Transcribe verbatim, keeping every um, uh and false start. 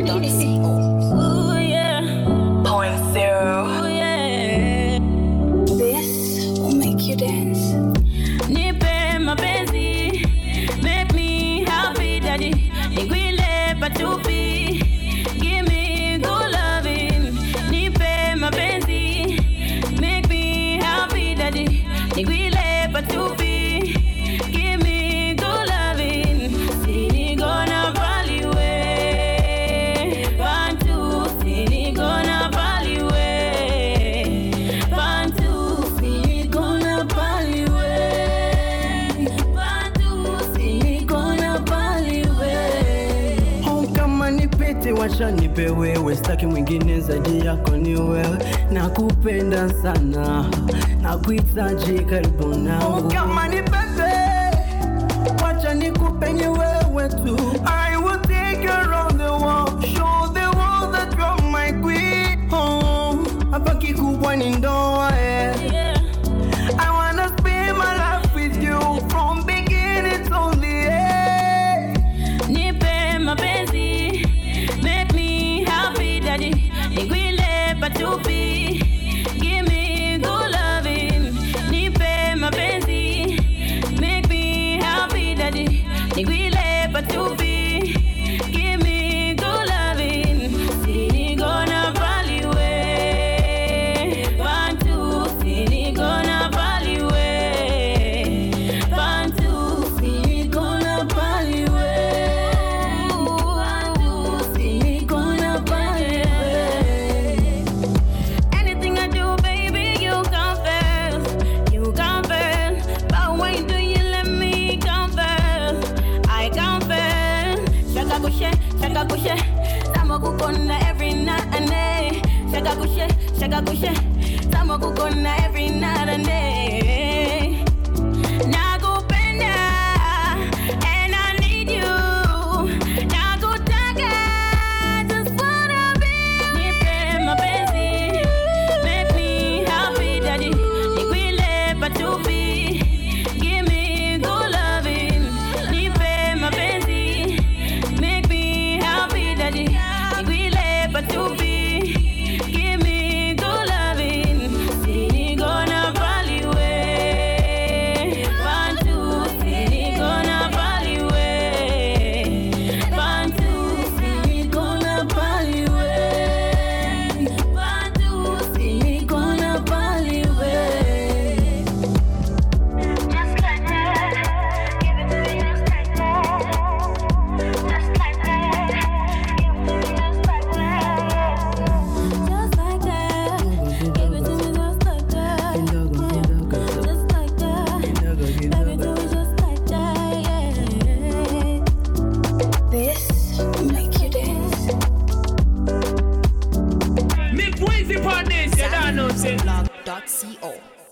Ooh, yeah. Point zero. Ooh, yeah. This will make you dance. Nipe mapenzi, make me happy, daddy. Nigwile patupi, give me good loving. Nipe mapenzi, make me happy, daddy. Nigwile patupi, give me good loving. Sini gonna valley way, Bantu. Sini gonna valley way, Bantu. Sini gonna valley way, Bantu. Sini gonna valley way. Oh, kama nipete wacha nipe wewe, sitaki mwingine zaidi yako ni wewe. Nakupenda sana, nakuhitaji karibu nangu. Oh, kama nipete wacha nikupe ni wewe tu. I will take you around the world, show the world that you're my queen. Oh, hapa kikubwa ni ndoa, eh. Yeah. I wanna spend my life with you from beginning to the end. Nipe mapenzi, make me happy, daddy. Nigwile patupi, give me good loving. Nipe mapenzi, make me happy, daddy. Nigwile patupi, give me good loving. Sini gonna valley way, Bantu. Sini gonna valley way, Bantu. Sini gonna valley way, Bantu. Sini gonna valley way. Anything I do, baby, you confess, you confess. But why do you let me confess? I confess. Shaka kushe, shaka kushe. Tamo kukona every night and day. Shaka kushe, shaka kushe. Tamo kukona every night and day. Nakupenda, and I need you. Nakutaka, just wanna be. Nipe mapenzi, make me happy, daddy. Nigwile patupi, give me good loving. Nipe mapenzi, make me happy, daddy. Nigwile patupi, give me good loving. Sini gonna valley way, Bantu. Sini gonna valley way, Bantu. Sini gonna valley way, Bantu. Sini gonna valley way. Just like that, give it to me just like that. Just like that, give it to me just like that. Just like that, give it to me just like that. Just like that, baby, do it just like that, yeah. This will make you dance. Make Weezy on this, you don't know, say. Blog dot co.